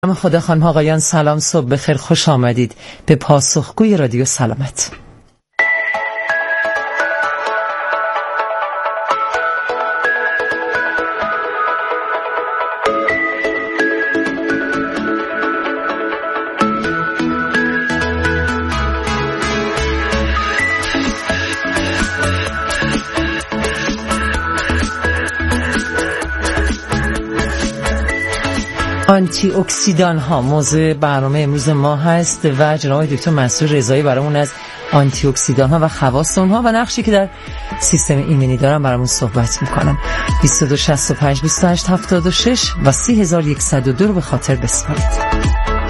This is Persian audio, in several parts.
خدا خانم آقایان سلام، صبح بخیر، خوش آمدید به پاسخگوی رادیو سلامت. آنتی اکسیدان ها موضوع برنامه امروز ما هست و جناب دکتر منصور رضایی برامون از آنتی اکسیدان ها و خواص اونها و نقشی که در سیستم ایمنی دارن برامون صحبت میکنم. 2265 28 76 و 3102 رو به خاطر بسپارید.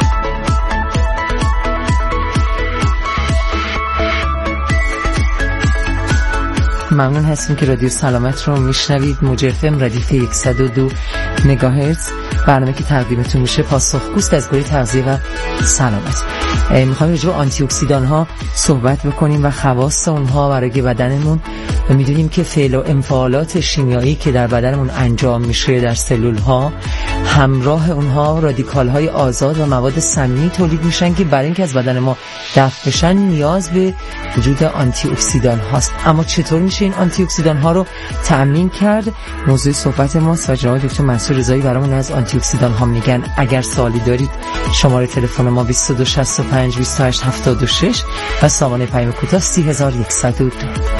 ممنون هستیم که رادیو سلامت رو میشنوید. موج FM ردیف 102 مگاهرتز، برنامه که تقدیمتون میشه پاسخگوست از گروه تغذیه و سلامت. میخوایم راجع به آنتی اکسیدان ها صحبت بکنیم و خواص اونها برای بدنمون. میدونیم که فعل و انفعالات شیمیایی که در بدنمون انجام میشه در سلول ها، همراه اونها رادیکال های آزاد و مواد سمی تولید میشن که برای اینکه از بدن ما دفع بشن نیاز به وجود آنتی اکسیدان هاست. اما چطور میشه این آنتی اکسیدان ها رو تامین کرد؟ موضوع صحبت ماست و جناب دکتر منصور رضایی برامون از آنتی اکسیدان ها میگن. اگر سوالی دارید شماره تلفن ما 2265 28 76 و سامانه پیام کوتاه 3102.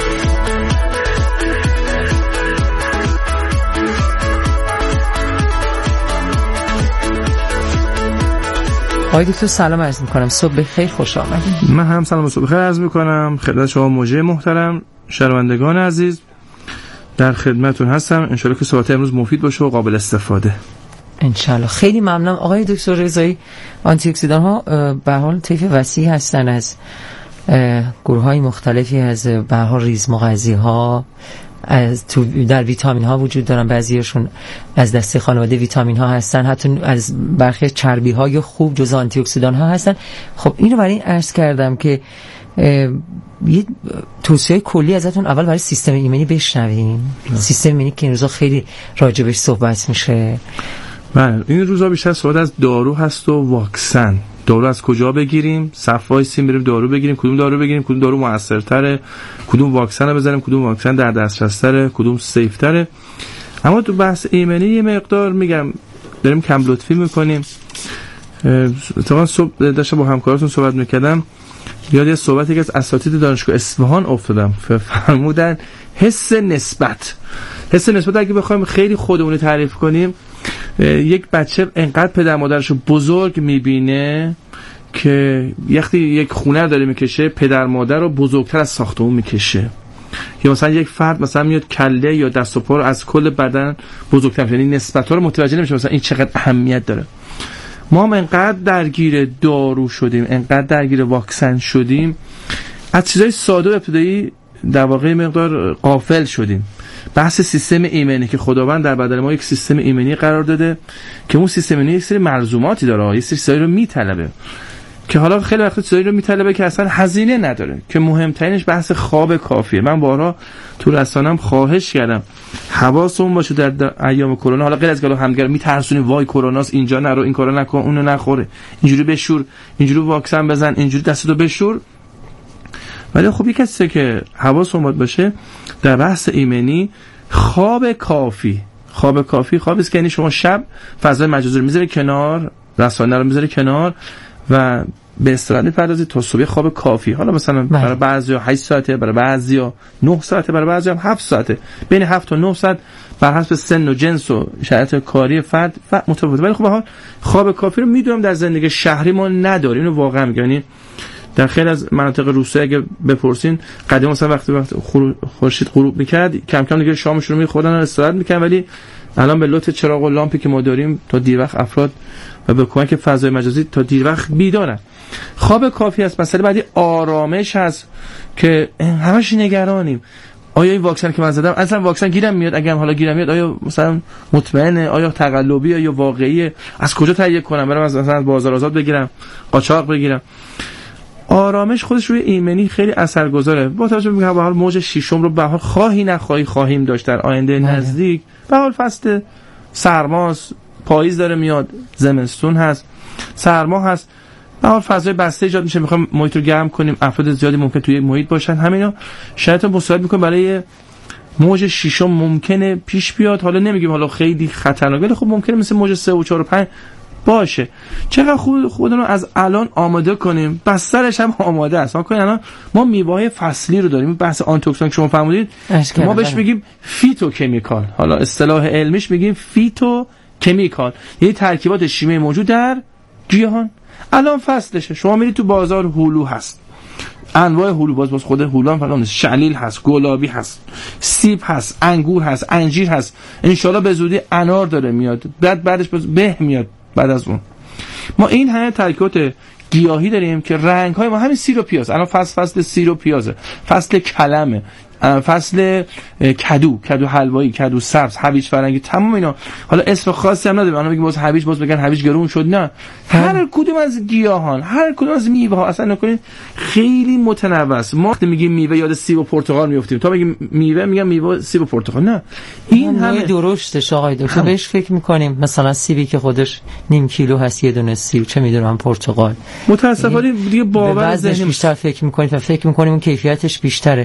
آقای دکتر سلام عرض میکنم، صبح بخیر، خوش آمدید. من هم سلام و صبح بخیر عرض میکنم خدمت شما موجه محترم، شنوندگان عزیز، در خدمتون هستم. انشالله که صحبت امروز مفید باشه و قابل استفاده انشالله. خیلی ممنونم آقای دکتر رضایی. آنتی اکسیدان ها به حال طیف وسیعی هستن، از گروه های مختلفی، از به حال ریز مغذی ها، از در ویتامین ها وجود دارن، بعضیاشون از دسته خانواده ویتامین ها هستن، حتی از برخی چربی های خوب جزء آنتی اکسیدان ها هستن. خب این رو برای این عرض کردم که یه توصیه کلی ازتون اول برای سیستم ایمنی بشنویم. سیستم ایمنی که این روزا خیلی راجبش صحبت میشه. بله، این روزا بیشتر صحبت از دارو هست و واکسن. دارو از کجا بگیریم؟ صف وایسیم بریم دارو بگیریم، کدوم دارو بگیریم، کدوم دارو موثرتره، کدوم واکسن رو بزنیم، کدوم واکسن در دسترس‌تره، کدوم سیف‌تره. اما تو بحث ایمنی یه مقدار میگم داریم کم لطفی میکنیم. اتفاقا صبح داشتم با همکاراتون صحبت میکردم، یاد یه صحبتی که از اساتید دانشگاه اصفهان افتادم، فرمودن حس نسبت اگه بخوایم خیلی خودمون تعریف کنیم، یک بچه انقدر پدر مادرشو بزرگ میبینه که وقتی یک خونه داره میکشه پدر مادر رو بزرگتر از ساختمون میکشه، یا مثلا یک فرد مثلا میاد کله یا دست و پا رو از کل بدن بزرگتر میشه، یعنی نسبت‌ها رو متوجه نمیشه مثلا این چقدر اهمیت داره. ما هم انقدر درگیر دارو شدیم، انقدر درگیر واکسن شدیم، از چیزای ساده و ابتدایی در واقع مقدار غافل شدیم. بحث سیستم ایمنی که خداوند در بدن ما یک سیستم ایمنی قرار داده که اون سیستم ایمنی یک سری ملزوماتی داره، یک سری چیزایی رو میطلبه که حالا خیلی وقت چیزایی رو میطلبه که اصلا هزینه نداره، که مهمترینش بحث خواب کافیه. من بارها تو رسانه‌ام خواهش کردم حواسمون باشه در ایام کرونا، حالا غیر از که همدیگه میترسونیم وای کروناست اینجا نرو، این کارو نکن، اونو نخوره، اینجوری بشور، اینجوری واکسن بزن، اینجوری دستتو بشور، ولی خب یک چیزی که حواسمون باشه در بحث ایمنی، خواب کافی. خوابی است که یعنی شما شب فضای مجازی رو میذاری کنار، رسانه رو میذاری کنار و به استراحت میپردازید تا صبح. خواب کافی، حالا مثلا برای بعضیا 8 ساعته، برای بعضیا 9 ساعته، برای بعضیا هم 7 ساعته، بین 7 تا 9 ساعت بر حسب سن و جنس و شرایط کاری فرد متفاوته. ولی خب به هر حال خواب کافی رو میدونم در زندگی شهری ما نداریم، اینو واقعا میگم. یعنی در خیلی از مناطق روستایی اگه بپرسین قدیم مثلا وقتی خورشید غروب میکرد کم کم دیگه شامشون رو میخوردن و استراحت میکردن، ولی الان به لطف چراغ و لامپی که ما داریم تا دیر وقت افراد و به کمک فضای مجازی تا دیر وقت بیدارن. خواب کافی است. مسئله بعدی آرامش هست که همش نگرانیم. آیا این واکسن که من زدم اصلا واکسن گیرم میاد؟ اگه هم حالا گیرم میاد آیا مثلا مطمئنه؟ آیا تقلبی یا واقعیه؟ از کجا تهیه کنم؟ برام مثلا از بازار آزاد بگیرم، قاچاق بگیرم؟ آرامش خودش روی ایمنی خیلی اثرگذاره. با توجه به اینکه به حال موج ششم رو به حال خواهی نخواهی خواهیم داشت در آینده نزدیک، به حال فصل سرماست، پاییز داره میاد، زمستون هست، سرما هست، به هر فضای بسته ایجاد میشه، میخوایم محیط رو گرم کنیم، افراد زیادی ممکن توی محیط باشن، همینا شرایط مساعد میکنه برای موج 6 ممکنه پیش بیاد. حالا نمیگیم حالا خیلی خطرناک، ولی خب ممکنه مثل موج 3 و 4 و 5 باشه. چقدر خودمون رو از الان آماده کنیم، بسترش هم آماده است. ما الان ما میوه‌های فصلی رو داریم، بحث آنتی‌اکسیدان که شما فرمودید ما بهش میگیم فیتوکمیکال، حالا اصطلاح علمیش میگیم فیتوکمیکال، یعنی ترکیبات شیمیایی موجود در گیاهان. الان فصلشه، شما میرید تو بازار هلو هست، انواع هلو، باز خود هلو هم فقط نیست، شلیل هست، گلابی هست، سیب هست، انگور هست، انجیر هست، انشالله به زودی انار داره میاد، بعدش به میاد. بعد از اون ما این همه ترکیبات گیاهی داریم که رنگ های ما همین سیر و پیاز، الان فصل سیر و پیازه، فصل کلمه، فصل کدو حلوایی، کدو سبز، هویج فرنگی، تمام اینا. حالا اسم خاصی هم نداره، الان میگیم باز هویج، باز بگن هویج گرون شد، نه، هر کدوم از گیاهان، هر کدوم از میوه ها اصلا نکنید خیلی متنوع است. ما وقتی میگیم میوه یاد سیب و پرتقال میافتیم، تا میگیم میوه میگم میوه سیب و پرتقال، نه، این همه درشتش آقای دکتر. بهش فکر میکنیم مثلا سیبی که خودش نیم کیلو هست، یه دونه سیب، چه میدونم پرتقال، متاسفانه دیگه باور ذهنی بیشتر فکر میکنیم و فکر میکنیم اون کیفیتش بیشتره.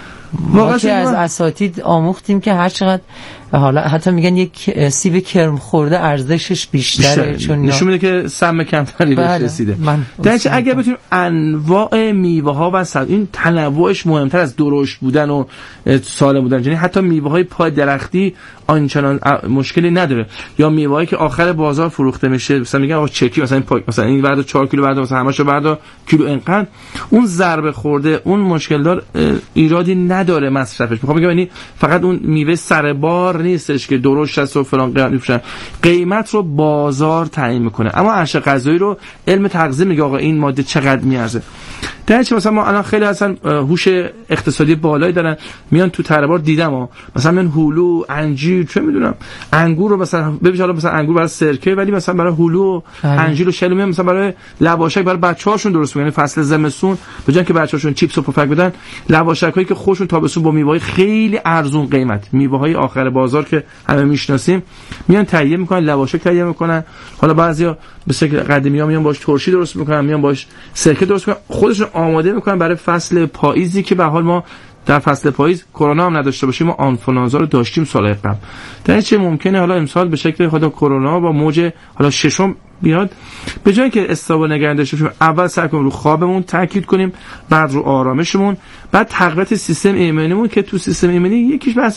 ما که از اساتید آموختیم که هر چقدر حالا حتی میگن یک سیب کرم خورده ارزشش بیشتره، چون نشون میده که سم کمتری بهش رسیده. درنچه اگر بتونیم انواع میوه ها و این تنوعش مهمتر از درشت بودن و سالم بودن، یعنی حتی میوه های پای درختی آنچنان مشکلی نداره، یا میوه هایی که آخر بازار فروخته میشه، مثلا میگن آقا چکی، مثلا این وردا 4 کیلو وردا، مثلا همشو وردا کیلو اینقدر، اون ضربه خورده، اون مشکل دار، ایرادی نداره مصرفش. میخوام بگم یعنی فقط اون میوه سر بار نیستش که درشت است و فلان قیمت میفروشن، قیمت رو بازار تعیین میکنه. اما ارشد غذایی رو علم تغذیه میگه آقا این ماده چقدر میارزه. درنچه مثلا ما الان خیلی اصلا هوش اقتصادی بالایی دارن، میان تو تره بار دیدم مثلا میان هلو، انجیر، چه میدونم انگور رو مثلا ببین، حالا مثلا انگور برای سرکه، ولی مثلا برای هلو، انجیر و شلو میان مثلا برای لواشک برای بچه‌هاشون درست میکنن. فصل زمستون به جای که بچه‌هاشون چیپس و پفک بدن، لواشکایی که خودشون تابستون با میوه‌های خیلی ارزون قیمت، میوه‌های آخر بازار که همه میشناسیم، میان تهیه میکنن، لواشک تهیه میکنن. حالا بعضیا به شکل قدیمی‌ها میان باش ترشی درست میکنن، میان باش سرکه درست میکنن، خودشون آماده میکنن برای فصل پاییزی که به حال ما در فصل پاییز کرونا هم نداشته باشیم، ما آنفولانزا رو داشتیم سال قبل. در چه ممکنه حالا امسال به شکل خود کرونا با موج حالا ششم بیاد، به جای که استابل نگران داشته باشیم، اول سعی کنیم رو خوابمون تاکید کنیم، بعد رو آرامشمون، بعد تقویت سیستم ایمنیمون که تو سیستم ایمنی یکیش بحث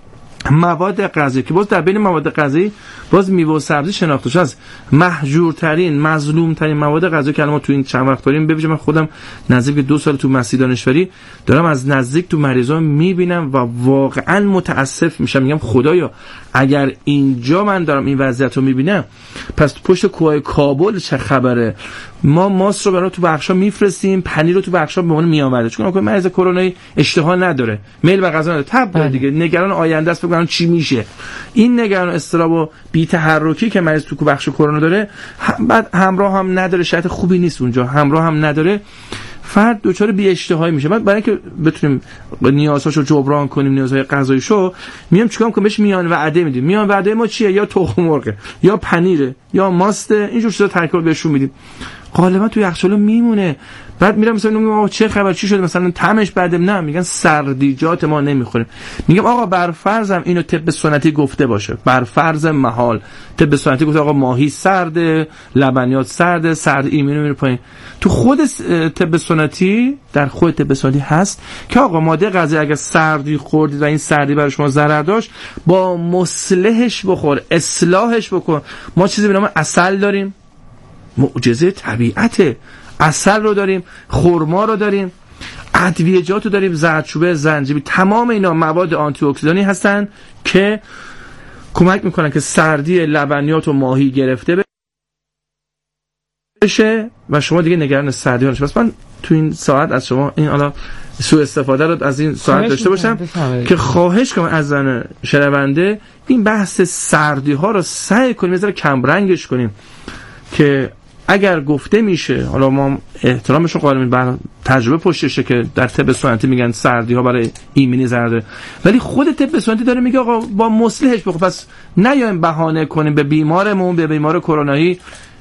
مواد غذایی که باز در بین مواد غذایی باز میوه و سبزی شناخته شده از مهجورترین، مظلومترین مواد غذایی که الان ما تو این چند وقت داریم. ببینید من خودم نزدیک 2 سال تو مسیح دانشوری دارم از نزدیک تو مریضا میبینم و واقعا متاسف میشم، میگم خدایا اگر اینجا من دارم این وضعیت رو میبینم، پس پشت کوه کابل چه خبره؟ ما ماست رو برای تو بخشا میفرستیم، پنیر رو تو بخشا به عنوان میآورده، چون اون مریض کرونایی اشتها نداره، میل به غذا نداره، تب دیگه نگران آینده است، بگن چی میشه. این نگران اضطراب و بی تحرکی که مریض تو بخش کرونا داره، بعد همراه هم نداره، شرایط خوبی نیست اونجا، همراه هم نداره، فرد دچار بی اشتهایی میشه. بعد برای اینکه بتونیم نیازهاشو جبران کنیم، نیازهای غذاییشو، میام چیکار کنیم؟ بهش میان وعده میدیم. میان وعده ما چیه؟ یا تخم مرغ، یا پنیره، یا ماست، اینجور چیزا ترکیب بهشون میدیم، غالبا توی یخچال میمونه. بعد میرم مثلا میگم آقا چه خبر، چی شده؟ مثلا طعمش بده، نه میگن سردیجات ما نمیخوریم. میگم آقا بر فرضم اینو طب سنتی گفته باشه، بر فرض محال طب سنتی گفته آقا ماهی سرده، لبنیات سرده، سرد ایمنی میره پایین. تو خود طب سنتی، در خود طب سنتی هست که آقا ماده غذایی اگه سردی خوردید و این سردی برای شما ضرر داشت، با مصلحش بخور، اصلاحش بکن. ما چیزی به نام عسل داریم، معجزه طبیعته، عسل رو داریم، خرما رو داریم، ادویه‌جات رو داریم، زردچوبه، زنجبیل، تمام اینا مواد آنتی اکسیدانی هستن که کمک میکنن که سردی لبنیات و ماهی گرفته بشه و شما دیگه نگران سردی نباشید. پس من تو این ساعت از شما این حالا سوء استفاده رو از این ساعت داشته باشم که خواهش کنم از زن شنونده این بحث سردی ها رو سعی کنیم یه ذره کم رنگش کنیم، که اگر گفته میشه، حالا ما احترامشون قائلیم، بر تجربه پشتشه که در طب سنتی میگن سردی ها برای ایمنی ضرر داره، ولی خود طب سنتی داره میگه آقا با مصلحش بخور. پس نیایم بهانه کنیم به بیمارمون، به بیمار کرونایی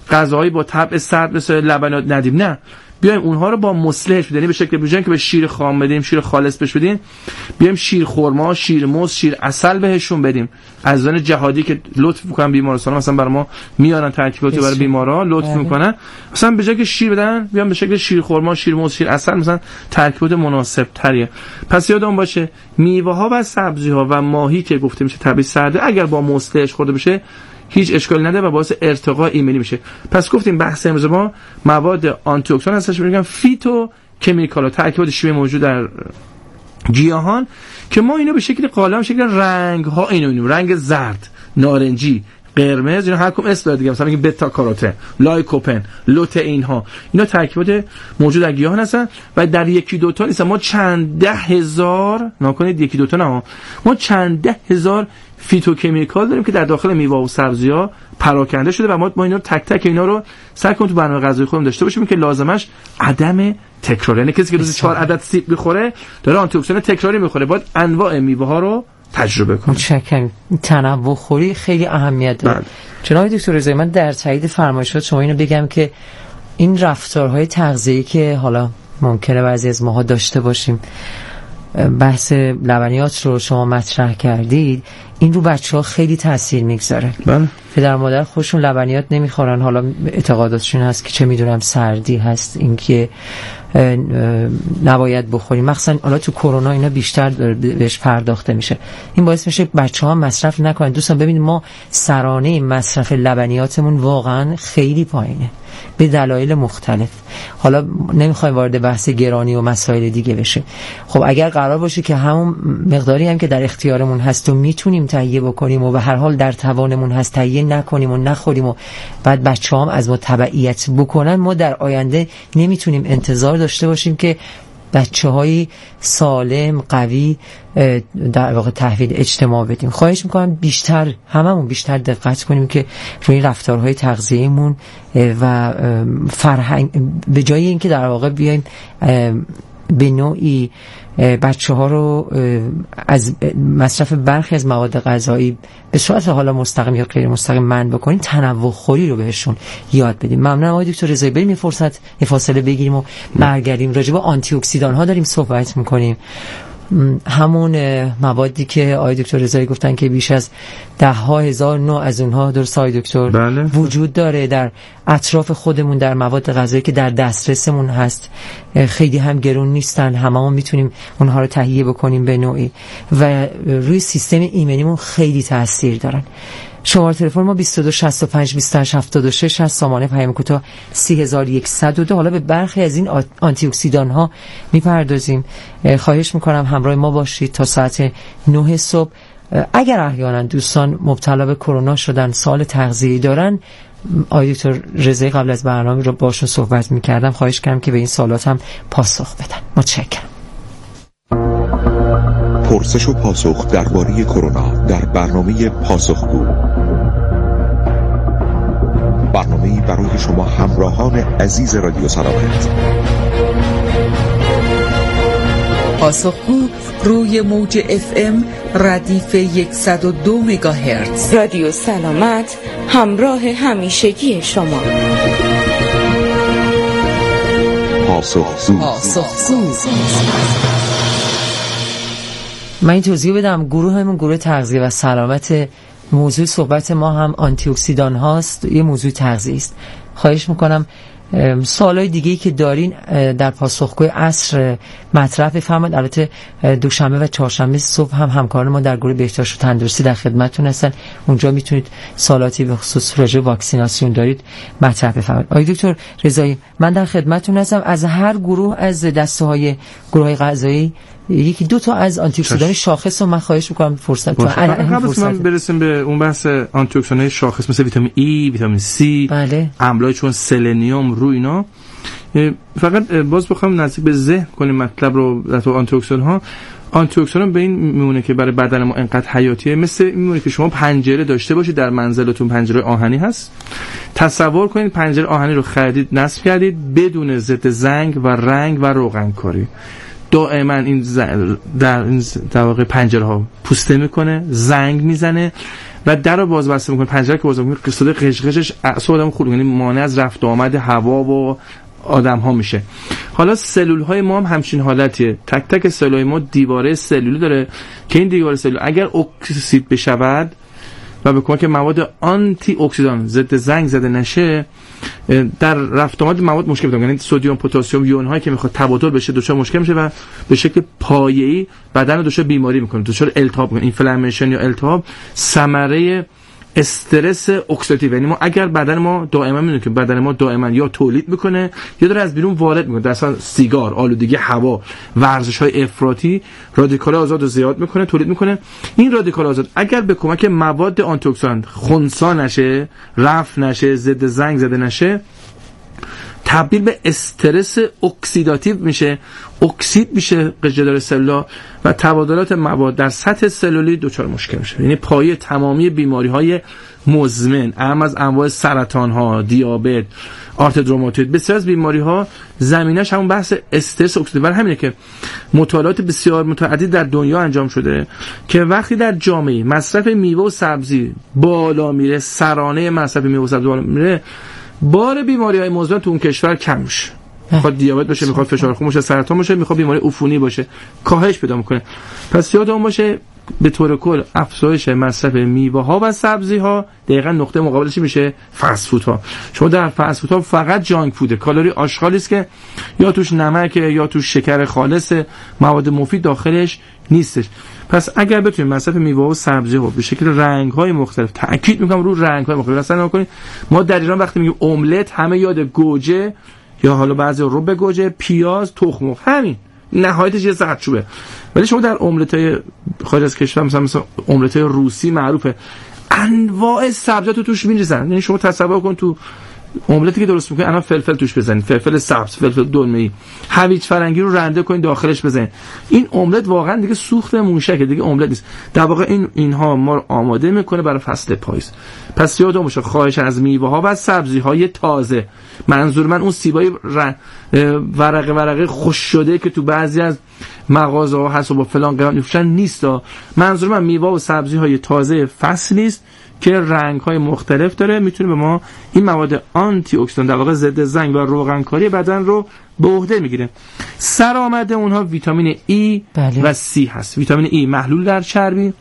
غذاهایی با طبع سرد مثل لبنیات ندیم، نه، بیایم اونها رو با مصلحش بدیم، به شکل بجن که به شیر خام بدیم، شیر خالص بهش بدیم، بیایم شیر خرما، شیر موز، شیر عسل بهشون بدیم. عزیزان جهادی که لطف میکنن بیمارستان مثلا برای ما میارن ترکیباتی برای بیمارا لطف میکنن، مثلا به جای که شیر بدن بیان به شکل شیر خرما، شیر موز، شیر عسل، مثلا ترکیبات مناسب تریه. پس یادمون باشه میوه ها و سبزی ها و ماهی که گفته میشه طبیعی سرده اگر با مصلحش خورده بشه هیچ اشکالی نداره و باعث ارتقاء ایمنی میشه. پس گفتیم بحث امروز ما مواد آنتی اکسیدان هستش، میگم فیتو کمیکال، ترکیبات شیمیایی موجود در گیاهان که ما اینو به شکل قالب، شکل رنگ ها اینو رنگ زرد، نارنجی، قرمز، اینا هر کدوم اسم داره دیگه، مثلا میگیم بتا کاروتن، لایکوپن، لوتئین ها، اینا ترکیبات موجود در گیاهان هستن و در یکی دو تا نیست، ما چند ده هزار، نکنید یکی دو تا نه، ما چند ده هزار فیتوکمیکال داریم که در داخل میوه و سبزی‌ها پراکنده شده و ما اینا رو تک تک اینا رو سعی کنیم تو برنامه غذایی خودمون داشته باشیم که لازمش عدم تکرار، یعنی کسی که روزی 4 عدد سیب می‌خوره داره آنتی اکسیدان تکراری می‌خوره، باید انواع میوه‌ها رو تجربه کنیم. متشکرم. تنوع خوری خیلی اهمیت داره. جناب دکتر رضایی، من در تایید فرمایشات شما اینو بگم که این رفتارهای تغذیه‌ای که حالا ممکنه بعضی از ماها داشته باشیم، بحث لبنیات رو شما مطرح کردید، این رو بچه‌ها خیلی تاثیر میگذاره. بله. پدر مادر خودشون لبنیات نمیخورن، حالا اعتقاداتشون هست که چه میدونم سردی هست، اینکه نباید بخوریم، مخصوصا حالا تو کرونا اینا بیشتر بهش پرداخته میشه. این باعث میشه بچه‌ها مصرف نکنن. دوستان ببینید ما سرانه مصرف لبنیاتمون واقعا خیلی پایینه به دلایل مختلف. حالا نمیخوایم وارد بحث گرانی و مسائل دیگه بشه. خب اگر قرار باشه که همون مقداری هم که در اختیارمون هست و میتونیم تهیه بکنیم و به هر حال در توانمون هست تهیه نکنیم و نخوریم و بعد بچه‌هام از ما تبعیت بکنن، ما در آینده نمیتونیم انتظار داشته باشیم که بچه‌های سالم قوی در واقع تحویل اجتماع بدیم. خواهش میکنم هممون بیشتر دقت کنیم که روی رفتارهای تغذیه‌مون و فرهنگ، به جای اینکه در واقع بیایم به نوعی بچه‌ها رو از مصرف برخی از مواد غذایی به صورت حالا مستقیم یا غیر مستقیم منع بکنیم، تنوع خوری رو بهشون یاد بدیم. ممنونم آقای دکتر رضایی. بریم یه فاصله بگیریم و برگردیم. راجع به آنتی اکسیدان ها داریم صحبت می‌کنیم، همون موادی که آقای دکتر رضایی گفتن که بیش از 10,000 نوع از اونها، درست آقای دکتر؟ بله. وجود داره در اطراف خودمون، در مواد غذایی که در دسترسمون هست، خیلی هم گرون نیستن، هممون میتونیم اونها رو تهیه بکنیم به نوعی و روی سیستم ایمنیمون خیلی تاثیر دارن. شماره تلفن ما 2265 2876 هست، سامانه پیام کوتاه 3102. حالا به برخی از این آنتی اکسیدان ها میپردازیم. خواهش میکنم همراه ما باشید تا ساعت 9 صبح. اگر احیانا دوستان مبتلا به کرونا شدن، سوال تغذیه‌ای دارن، آقای دکتر رضایی قبل از برنامه رو باشون صحبت میکردم، خواهش کردم که به این سوالات هم پاسخ بدن. متشکرم. پرسش و پاسخ درباره کرونا در برنامه پاسخگو، برنامه‌ای برای شما همراهان عزیز رادیو سلامت. پاسخگو روی موج FM ردیف 102 مگاهرتز. رادیو سلامت، همراه همیشگی شما. پاسخگو. من این توضیح بدم، گروه تغذیه و سلامت، موضوع صحبت ما هم آنتی اکسیدان هاست، یه موضوع تغذیه است. خواهش میکنم سوالای دیگه‌ای که دارین در پاسخگوی عصر مطرح بفرمایید. البته دوشنبه و چهارشنبه صبح هم همکاران ما در گروه بهداشت و تندرستی در خدمتتون هستن، اونجا میتونید سوالاتی به خصوص راجع به واکسیناسیون دارید مطرح بفرمایید. آقای دکتر رضایی، من در خدمتتون هستم. از هر گروه از دسته‌های گروه‌های غذایی یکی دو تا از آنتی اکسیدان شاخص رو من خواهش می‌کنم فرصت من برسیم به اون بحث آنتی اکسیدان شاخص مثل ویتامین ای، ویتامین سی، بله، املاح چون سلنیوم رو اینا. فقط باز بخوام نزدیک به ذهن کنیم مطلب رو در تو آنتی اکسیدان ها. آنتی اکسیدان به این میمونه که برای بدن ما انقدر حیاتیه، مثل میمونه که شما پنجره داشته باشید در منزلتون، پنجره آهنی هست. تصور کنید پنجره آهنی رو خریدید، نصب کردید بدون ضد زنگ و رنگ و روغن کاری. دائما این در واقع پنجره ها پوسته میکنه، زنگ میزنه و در رو باز بسته میکنه، پنجره که باز میکنه صدای قشقشش اعصاب آدم خورد، یعنی مانع از رفت و آمد هوا و آدم ها میشه. حالا سلول های ما هم همچین حالتیه. تک تک سلول های ما دیواره سلولی داره که این دیواره سلول اگر اکسید بشود و به کمک مواد آنتی اکسیدان ضد زنگ زده نشه، در رفت آمد مواد مشکل پیدا می‌کنه. یعنی سدیم، پتاسیم، یون هایی که میخواد تبادل بشه دچار مشکل میشه و به شکل پایه‌ای بدن رو دچار بیماری میکنه، دچار التهاب میکنه. اینفلامیشن یا التهاب ثمره استرس اکسیداتیو. یعنی ما اگر بدن ما دائما میدونیم که بدن ما دائما یا تولید میکنه یا داره از بیرون وارد میکنه، مثلا سیگار، آلودگی هوا، ورزش‌های افراطی رادیکال آزاد رو زیاد میکنه، تولید میکنه. این رادیکال آزاد اگر به کمک مواد آنتی اکسیدان خنثی نشه، رفع نشه، ضد زنگ زده نشه، تبدیل به استرس اکسیداتیو میشه، اکسید میشه جدار سلولا و تبادلات مواد در سطح سلولی دچار مشکل میشه. یعنی پایه تمامی بیماری‌های مزمن، اهم از انواع سرطان‌ها، دیابت، آرتریت روماتوید، بسیار از بیماری‌ها زمینش همون بحث استرس اکسیداتیو. برای همینه که مطالعات بسیار متعدد در دنیا انجام شده که وقتی در جامعه مصرف میوه و سبزی بالا میره، سرانه مصرف میوه و سبزی بالا میره، بار بیماری‌های مزمن تو اون کشور کم میشه. میخواد دیابت باشه، میخواد فشار خون باشه، سرطان باشه، میخواد بیماری عفونی باشه، کاهش پیدا میکنه. پس یادمون باشه به طور کل افزایش مصرف میوه ها و سبزی ها دقیقاً نقطه مقابلش میشه فست فود ها. شما در فست فود ها فقط جانک فوده، کالری آشغالی است که یا توش نمک یا توش شکر خالص، مواد مفید داخلش نیستش. پس اگر بتونیم مصرف میوه و سبزی ها به شکل رنگ های مختلف، تاکید میکنم رو رنگ های مختلف، اصلا نکنید ما در ایران وقتی میگیم املت همه یاد گوجه یا حالا بعضی رب گوجه، پیاز، تخم مرغ، همین نهایتش یه زردچوبه. ولی شما در املت‌های خارج از کشور مثلا املت‌های روسی معروفه انواع سبزیات رو توش می‌ریزن. یعنی شما تصور کن تو املتی که درست می‌کنید الان فلفل توش بزنید، فلفل سبز، فلفل دلمه‌ای، هویج فرنگی رو رنده کنید داخلش بزنید. این املت واقعا دیگه سوخت موشکه، دیگه املت نیست. در واقع اینها ما رو آماده می‌کنه برای فصل پاییز. پس یادتون باشه خواهش از میوه‌ها و سبزی‌های تازه. منظور من اون سیبای ورقه خوش شده که تو بعضی از مغازه‌ها هست و با فلان قیمت می‌فروشن نیست. منظور من میوه و سبزی‌های تازه فصلی است که رنگ‌های مختلف داره، میتونه به ما این مواد آنتی اکسیدان در واقع ضد زنگ و روغنکاری بدن رو به عهده میگیره. سرآمد اونها ویتامین ای و سی هست. ویتامین ای محلول در چربی.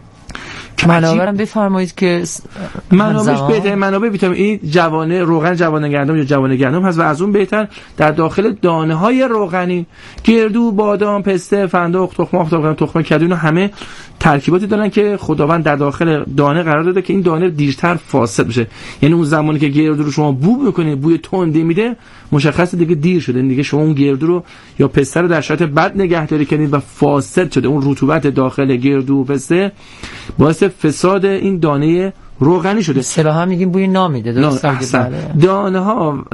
منابعم بفرمایید که منابعش بهترین منابع ویتامین ای جوانه روغن جوانه گندم یا جوانه گندم هست و از اون بهتر در داخل دانه های روغنی، گردو، بادام، پسته، فندق، تخم کدو، اینا همه ترکیباتی دارن که خداوند در داخل دانه قرار داده که این دانه دیرتر فاسد بشه. یعنی اون زمانی که گردو رو شما بو میکنید، بوی تندی میده، مشخصه دیگه دیر شده، دیگه شما اون گردو رو یا پسته رو در شرایط بد نگهداری کردید و فاسد شده. اون رطوبت داخل گردو و پسته باعث فساد این دانه روغنی شده. اصطلاحا میگیم بوی نامیده. درست. دانه ها،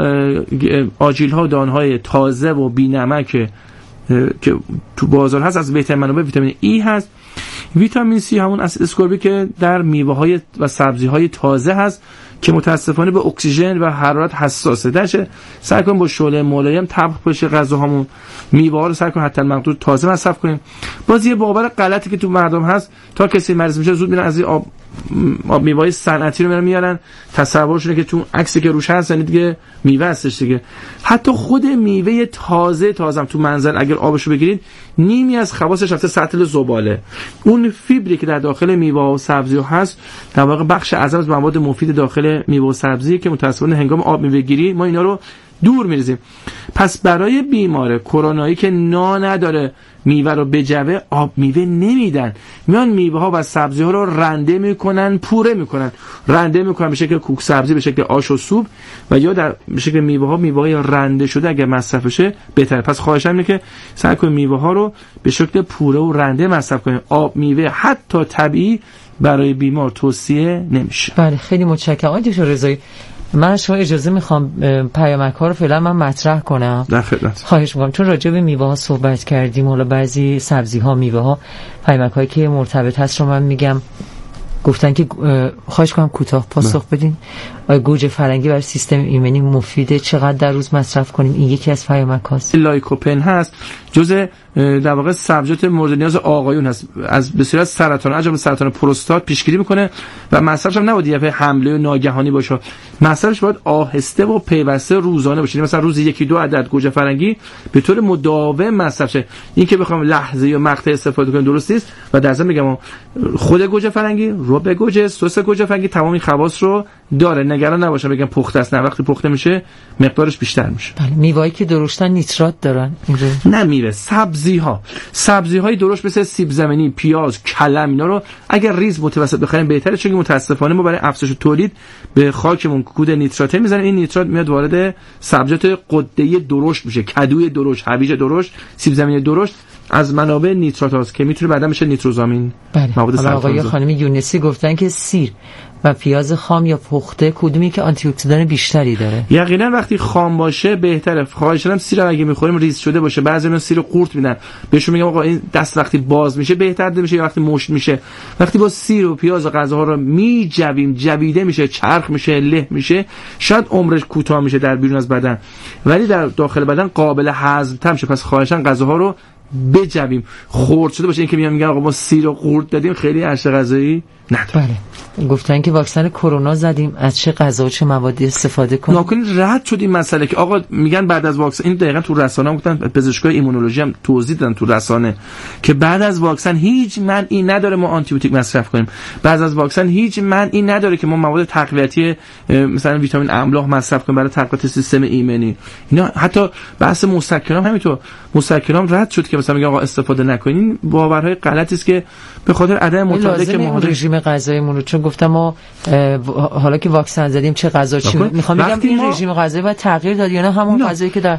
آجیل ها، دانه های تازه و بی نمک که تو بازار هست از بهترین منابع ویتامین ای هست. ویتامین سی همون اسید اسکوربیک که در میوه های و سبزی های تازه هست که متاسفانه به اکسیژن و حرارت حساسه. درشه سعی کنیم با شعله ملایم طبخ بشه غذاهامون، میوه ها رو سعی کنیم حتی المقدور تازه مصرف کنیم. باز یه باور غلطی که تو مردم هست، تا کسی مریض میشه زود میرن از این آب میوه صنعتی رو میارن، تصورشونه که تو عکسی که روش هست یعنی دیگه میوه هستش دیگه. حتی خود میوه تازه تو منزل اگر آبشو بگیرید نیمی از خواصش رفته سطل زباله. اون فیبری که در داخل میوه و سبزی هست در واقع بخش اعظم از مواد مفید داخل میوه و سبزی که متأسفانه هنگام آب میوه گیری ما اینا رو دور میریزیم. پس برای بیمار کرونایی که نداره میوه رو بجوه، آب میوه نمیدن، میان میوه ها و سبزی ها رو رنده میکنن، پوره میکنن، رنده میکنن به شکل کوک سبزی، به شکل آش و سوپ و یا در به شکل میوه های رنده شده اگر مصرف بشه بهتره. پس خواهشم اینه که سعی کنید میوه ها رو به شکل پوره و رنده مصرف کنید. آب میوه حتی طبیعی برای بیمار توصیه نمیشه. بله خیلی متشکرم آقای دکتر رضایی. من شما اجازه میخوام پیامک ها رو فعلا من مطرح کنم. در خدمت. خواهش میکنم چون راجع به میوه ها صحبت کردیم، حالا بعضی سبزی ها، میوه ها، پیامک هایی که مرتبط هست رو من میگم. گفتن که خواهش کنم کوتاه پاسخ بدین. آیا گوجه فرنگی برای سیستم ایمنی مفیده؟ چقدر در روز مصرف کنیم؟ این یکی از پیامک‌هاست. لایکوپن هست، جزء در واقع سبزیجات مورد نیاز آقایون هست، از بسیاری از سرطان عجب سرطان پروستات پیشگیری میکنه و مصرفش هم نباید یه حمله ناگهانی باشه، مصرفش باید آهسته و پیوسته روزانه باشه. مثلا روزی 1-2 عدد گوجه فرنگی به طور مداوم مصرف شه. این که بخوام لحظه یا مقطع استفاده کنیم درست نیست. و در ضمن میگم خود گوجه فرنگی، رب گوجه، سس گوجه فرنگی تمام این خواص رو داره. نگران نباشن بگم پخته است، نه، وقتی پخته میشه مقدارش بیشتر میشه. بله. میوه‌ای که درشتن نیترات دارن اینجا؟ نه، میوه، سبزی‌های درشت مثل سیب زمینی، پیاز، کلم، اینا رو اگر ریز متوسط بخریم بهتره، چون متاسفانه ما برای افزایش تولید به خاکمون کود نیترات میزنیم. این نیترات میاد وارد سبزیجات غده درشت میشه، کدوی درشت، هویج درشت، سیب زمینی درشت، از منابع نیترات هاست که میتونه بعدا بشه نیتروزامین. بله. مواد حالا آقای خانم یونسی گفتن که سیر و پیاز خام یا پخته کدومی که آنتی اکسیدان بیشتری داره؟ یقینا وقتی خام باشه بهتره. خواهش می‌کنم سیر اگه می‌خوریم ریز شده باشه. بعضی‌ها سیر قورت میدن، بهشون میگم آقا این دست وقتی باز میشه بهتر میشه یا وقتی مشت میشه. وقتی با سیر و پیاز و غذاها رو میجویم، جویده میشه، چرخ میشه، له میشه، شاید عمرش کوتاه میشه در بیرون از بدن، ولی در داخل بدن قابل هضم تر میشه. پس خواهشاً غذاها رو بجویم، خرد شده باشه. این که میگن آقا ما سیر و قورت دادیم خیلی ارزش غذایی نداره. بله. گفتن که واکسن کرونا زدیم، از چه غذا و چه موادی استفاده کنیم؟ ناکنید رد شد این مسئله که آقا میگن بعد از واکسن، این دقیقاً تو رسانه گفتن، پزشکای ایمونولوژی هم توضیح دادن تو رسانه که بعد از واکسن هیچ مانعی نداره ما آنتی بیوتیک مصرف کنیم. بعد از واکسن هیچ مانعی نداره که ما مواد تقویتی مثلا ویتامین املاح مصرف کنیم برای تقویت سیستم ایمنی. اینا حتی بحث مسکنام همینطور، مسکنام رد شد که مثلا میگن آقا استفاده نکنین. باورهای غلطی است که به خاطر عدم مطالعه که ما رژیم غذاییمون رو، چون گفتم ما حالا که واکسن زدیم چه غذا چی میخوام بگم، این رژیم غذایی باید تغییر داد یا نه همون غذایی که در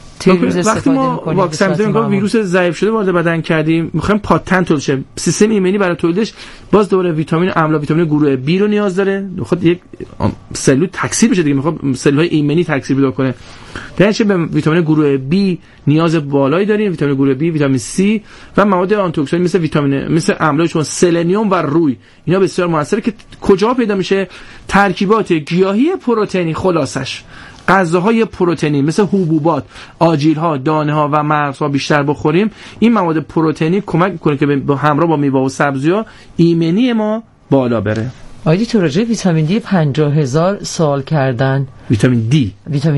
وقتی ما واکسن زدیم ویروس ضعیف شده وارد بدن کردیم، میخوایم پاتنت تولید شه، سیستم ایمنی برای تولیدش باز دوباره ویتامین املاح، ویتامین گروه B رو نیاز داره. خود یک سلول تکثیر بشه دیگه، میخواد سلول‌های ایمنی تکثیر پیدا کنه. درنچه به ویتامین گروه B نیاز بالایی داریم، ویتامین گروه B، ویتامین C و مواد آنتی اکسیدان مثل املاح چون سلنیوم و روی، اینا بسیار موثره. که کجا پیدا میشه؟ ترکیبات گیاهی پروتئینی. خلاصش غذاهای پروتئینی مثل حبوبات، آجیل‌ها، دانه‌ها و مغزها بیشتر بخوریم. این مواد پروتئینی کمک می‌کنه که به همراه با میوه و سبزی‌ها ایمنی ما بالا بره. آیدی تو راجع ویتامین دی 50,000 سوال کردن. ویتامین دی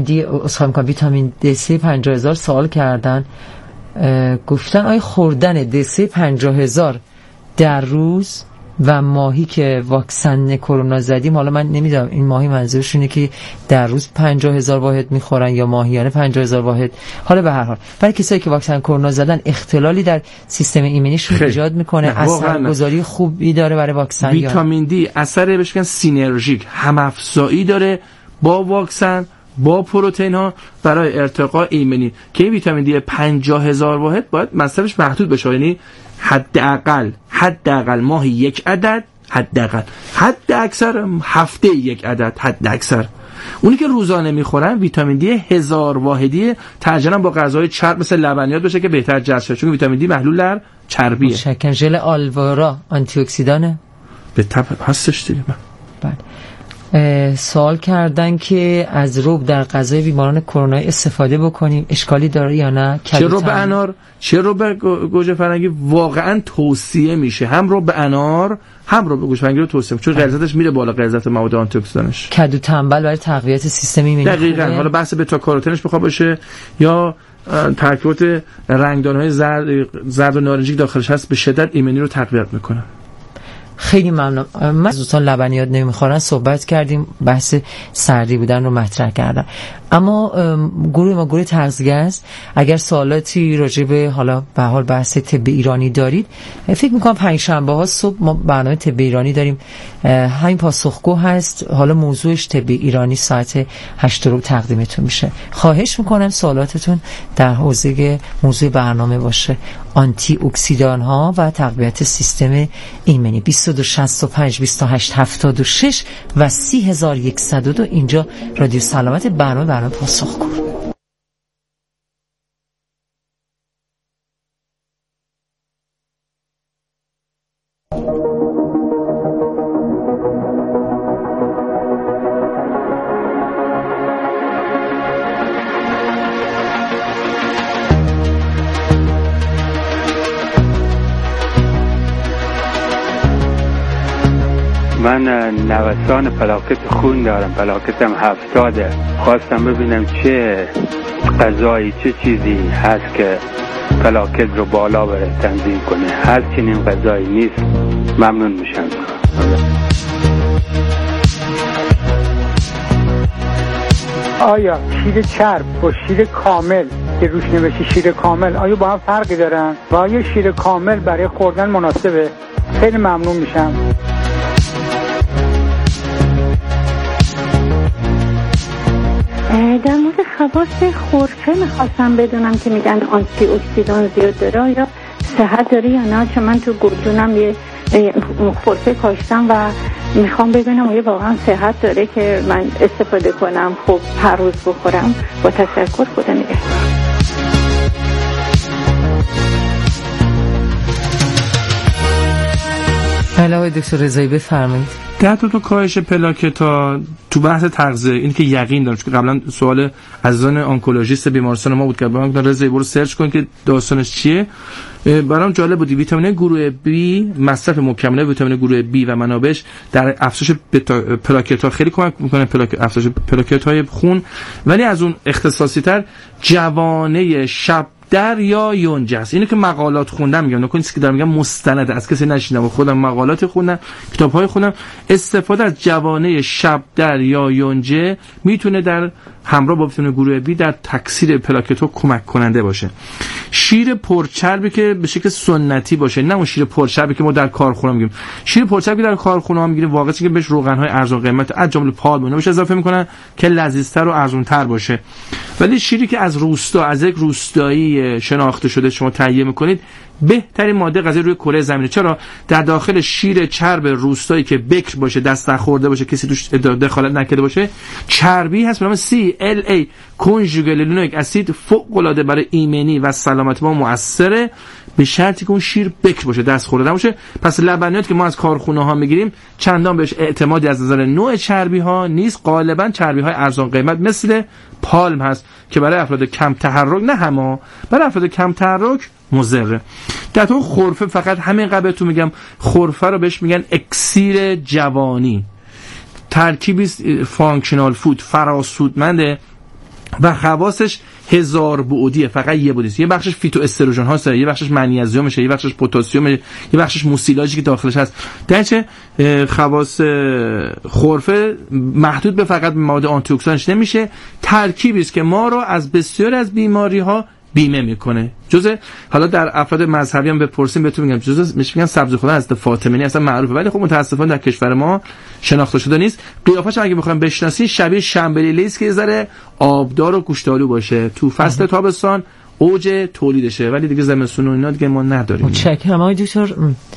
ویتامین D3 50,000 سوال کردن. گفتن آیا خوردن D3 50,000 در روز و ماهی که واکسن کرونا زدیم، حالا من نمیدونم این ماهی منظورشونه که در روز 50,000 واحد میخورن یا ماهیانه 50,000 واحد، حالا به هر حال برای کسایی که واکسن کرونا زدن اختلالی در سیستم ایمنیشون ایجاد میکنه؟ اثرگذاری خوبی داره برای واکسن؟ ویتامین دی اثر بهش میگن سینرژیک، هم افزایی داره با واکسن، با پروتئین ها برای ارتقاء ایمنی. که این ویتامین دی 50,000 واحد باید مصرفش محدود بشه، یعنی حداقل ماهی 1 عدد، حد اکثر هفته 1 عدد، حد اکثر. اونی که روزانه میخورن ویتامین دی 1000 واحدی، ترجماً با غذاهای چرب مثل لبنیات بشه که بهتر جذب شه، چون ویتامین دی محلول در چربیه. شکن ژل آلورا آنتی اکسیدانه؟ به طب هستش دیگه. بله. سوال کردن که از رب در غذای بیماران کرونا استفاده بکنیم، اشکالی داره یا نه؟ چه رب انار، چه رب گوجه فرنگی واقعا توصیه میشه. هم رب انار هم رب گوجه فرنگی رو توصیه، چون غلظتش میره بالا، غلظت مواد آنتی اکسیدانش. کدو تنبل برای تقویت سیستم ایمنی دقیقاً. حالا بحث بتا کاروتنش بخواد باشه یا ترکیبات رنگدانهای زرد و نارنجی داخلش هست، به شدت ایمنی رو تقویت میکنه. خیلی ممنون. من از دوستان لبنیات نمیخورن صحبت کردیم، بحث سردی بودن رو مطرح کردم. اما گروه تغذیه است. اگر سوالاتی راجع به حالا به حال بحث طب ایرانی دارید، فکر میکنم پنجشنبه ها صبح ما برنامه طب ایرانی داریم، همین پاسخگو هست. حالا موضوعش طب ایرانی ساعت 8 رو تقدیمتون میشه. خواهش میکنم سوالاتتون در حوزه موضوع برنامه باشه. آنتی اکسیدان ها و تقویت سیستم ایمنی. 2265 28 76 و 3102 اینجا رادیو سلامت، برنامه پاسخگو. من نوسان پلاکت خون دارم، پلاکتم 70. خواستم ببینم چه غذایی، چه چیزی هست که پلاکت رو بالا بره تنظیم کنه. هر چنین غذایی نیست ممنون میشم. آیا شیر چرب با شیر کامل که روش نوشته شیر کامل آیا با هم فرقی دارن و آیا شیر کامل برای خوردن مناسبه؟ خیلی ممنون میشم. در مورد خواص خرفه میخواستم بدونم که میگن آنتی اکسیدان زیاد داره، یا صحت داره یا نه؟ چون من تو گلدونم یه خرفه کاشتم و میخوام ببینم آیا واقعا صحت داره که من استفاده کنم، خب هر روز بخورم. با تشکر، خدا نگهدار. علاوه دکتر رضایی بفرمایید. 10 تا کاهش پلاکتا تو بحث تغذیه، این که یقین دارم، چون قبلا سوال عزیزان آنکولوژیست بیمارستان ما بود که دکتر رضایی برو سرچ کن که داستانش چیه. برام جالب بود. ویتامین گروه B، مصرف مکمل ویتامین گروه B و منابعش در افزایش پلاکتا خیلی کمک میکنه، افزایش پلاکت‌های خون. ولی از اون اختصاصی تر جوانه شب در یا یونجه است. اینو که مقالات خوندم، میگم نکنید که دارم میگم مستند، از کسی نشیدم، خودم مقالات خوندم، کتاب‌های خوندم. استفاده از جوانه شب در یا یونجه میتونه در همراه با ویتامین گروه B در تکثیر پلاکتا کمک کننده باشه. شیر پرچربی که به شکل سنتی باشه، نه اون شیر پرچربی که ما در کارخونه میگیم. شیر پرچربی که در کارخونه ها میگیریم واقعا که بهش روغن‌های ارزان قیمت از جمله پالم بهش اضافه میکنن که لذیذتر و ارزان‌تر باشه. ولی شیری که از روستا، از یک روستایی شناخته شده شما تهیه میکنید، بهترین ماده غذایی روی کره زمینه. چرا؟ در داخل شیر چرب روستایی که بکر باشه، دست نخورده باشه، کسی توش دخالت نکرده باشه، چربی هست به نام CLA کنژوگل لینویک اسید، فوق العاده برای ایمنی و سلامت ما مؤثره، به شرطی که اون شیر بکر باشه، دست خورده نباشه. پس لبنیات که ما از کارخونه ها میگیریم چندان بهش اعتمادی از نظر نوع چربی ها نیست. غالبا چربی های ارزان قیمت مثل پالم هست که برای افراد کم تحرک، نه همه، برای افراد کم تحرک مضره. در تو خرفه فقط همین قبلتون میگم، خرفه رو بهش میگن اکسیر جوانی، ترکیبی فانکشنال فود، فراسودمنده و خواصش 1000 بعدیه، فقط یه بعدیه. یه بخشش فیتو استروژن هاست، یه بخشش منیزیمشه، یه بخشش پتاسیم، یه بخشش موسیلاژی که داخلش هست. درچه خواص خرفه محدود به فقط مواد آنتی اکسیدانش نمیشه، ترکیبی است که ما رو از بسیاری از بیماری ها بیمه میکنه. جزء حالا در افراد مذهبی هم بپرسیم بهتون میگم، جزء میگن سبزی خوردن از فاطمی اصلا معروفه، ولی خب متاسفانه در کشور ما شناخته شده نیست. قیافش اگه بخوام بشناسین شبیه شنبلیله است که یه ذره آبدار و گوشتالو باشه. تو فصل تابستان اوج تولیدشه، ولی دیگه زمستون و اینا دیگه ما نداریم. متشکرم آقای دکتر.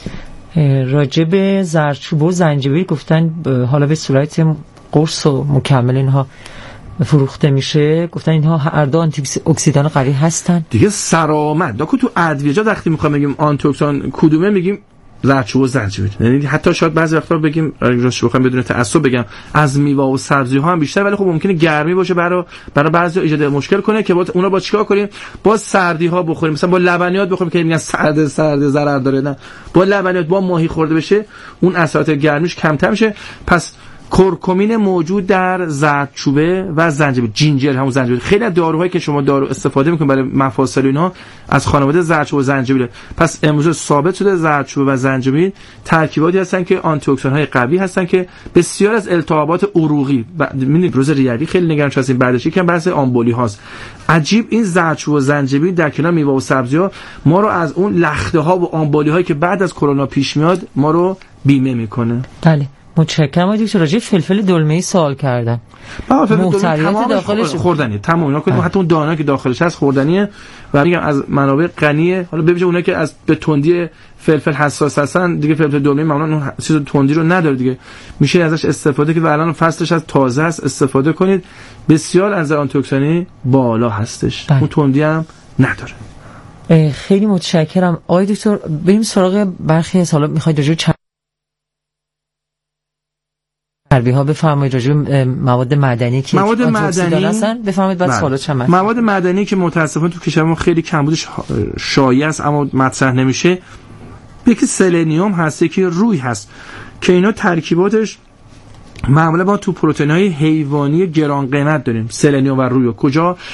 راجع به زردچوبه و زنجبیل گفتن حالا به صورت قرص و مکمل اینها فروخته میشه، گفتن اینها هر دو آنتی اکسیدان قوی هستن دیگه. سرآمد داکو تو ادویه‌جات وقتی میخوام بگیم آنتی اکسیدان کدومه میگیم زردچوبه و زنجبیل. یعنی حتی شاید بعضی وقتا بگیم راستش بخوام بدون تعصب بگم از میوه و سبزی ها هم بیشتر، ولی خب ممکنه گرمی باشه برای بعضی ایجاد مشکل کنه که اونا با چیکار کنیم؟ با سردی ها بخوریم، مثلا با لبنیات بخوریم که میگن سرد ضرر داره، نه با لبنیات با ماهی خورده بشه اون اثرات گرمیش کمتر میشه. پس کرکمین موجود در زردچوبه و زنجبیل، جینجر همون زنجبیل. خیلی از داروهایی که شما دارو استفاده میکنید برای مفاصل اینها از خانواده زردچوبه و زنجبیل. پس امروز ثابت شده زردچوبه و زنجبیل ترکیباتی هستن که آنتی اکسیدان های قوی هستن که بسیار از التهابات عروقی ببینید روز ریوی خیلی نگران هستیم بعدش یکم بحث آمبولی هاست. عجیب این زردچوبه و زنجبیل در کنار میوه و سبزی‌ها ما رو از اون لخته ها و آمبولی هایی که بعد از کرونا پیش میاد ما رو بیمه میکنه. بله متشکرم. دکتر راجع فلفل دلمه‌ای سوال کردن. محتویات داخلش خوردنیه، تمام اینا که حتی اون دانه که داخلش هست خوردنیه و میگم از منابع غنیه. حالا ببینید اونایی که از به تندی فلفل حساس هستن دیگه فلفل دلمه‌ای معمولا اون چیز تندی رو نداره دیگه، میشه ازش استفاده که الان فصلش از تازه است استفاده کنید. بسیار از آنتی اکسیدانی بالا هستش، اون تندی هم نداره. خیلی متشکرم. آقای دکتر بریم سراغ برخی از حالا میخواید راجع چربی ها بفرمایید، راجع به مواد معدنی که مواد معدنی هستن بفرمایید، بعد سوالات چند مواد معدنی که متاسفانه تو کشور ما خیلی کمبودش شایع است اما مطرح نمیشه. یکی سلنیوم هست، یکی روی هست. که اینا ترکیباتش معمولا ما تو پروتئین‌های حیوانی گران قیمت داریم، سلنیوم و رویو. کجا؟